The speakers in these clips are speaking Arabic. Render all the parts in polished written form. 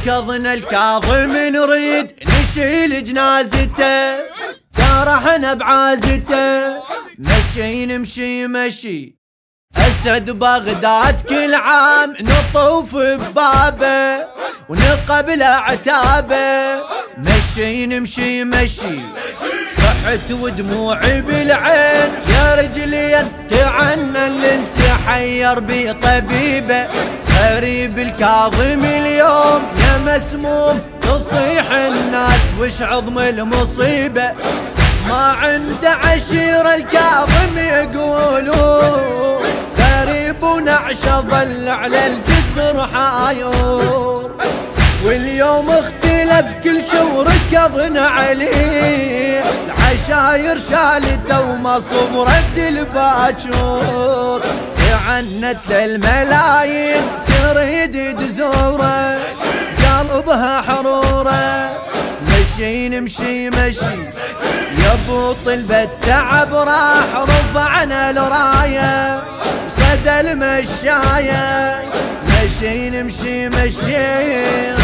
ركضنا الكاظم نريد نشيل جنازته، جرحنا بعازته، مشي نمشي مشي أسد بغداد كل عام نطوف ببابه ونقبل عتابه، مشي نمشي مشي صحت ودموعي بالعين يا رجلين تعنن تحير بطبيبه، غريب الكاظم اليوم يا مسموم تصيح الناس وش عظم المصيبة، ما عنده عشيرة الكاظم يقولون غريب ونعشه ظل على الجسر حايور، واليوم اختلف كل شي وركضنا عليه، العشاير شالته وما صبرت الباجور، عنت للملايين تريد تزوره قلبها حروره، مشي نمشي مشي يا ابو طلبة التعب راح رفعنا الرايه صدى المشايه، مشي نمشي مشي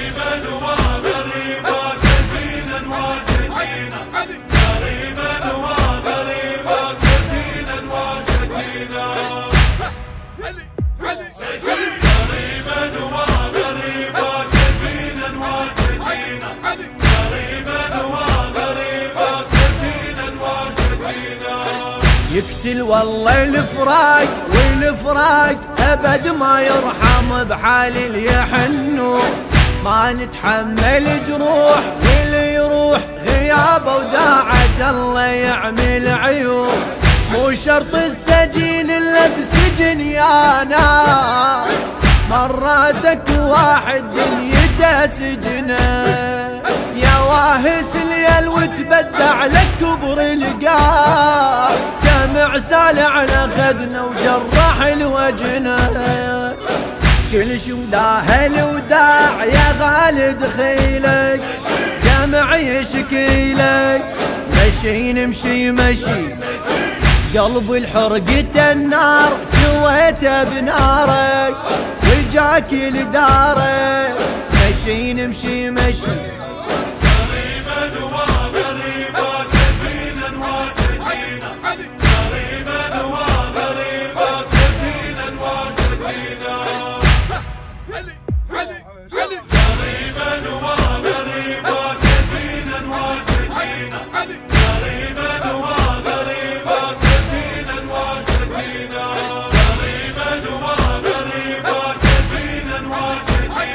يقتل والله الفراق والفراق ابد ما يرحم بحال اللي يحنوا، ما نتحمل جروح واللي يروح غيابه وداعة الله يعمل عيوب، مو شرط السجين الا بسجن يا ناس، مراتك واحد دنيته سجنه، يا واهس الليل وتبدع لك كبر القار، جمع سال على خدنا وجرح الوجنه، كل شو داه الوداع يا خالد خيلك جمع يشكيلك، مشي نمشي مشي قلب الحرقة النار جويته بنارك وجاك لدارك، مشي نمشي مشي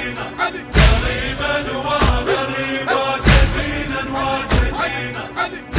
علي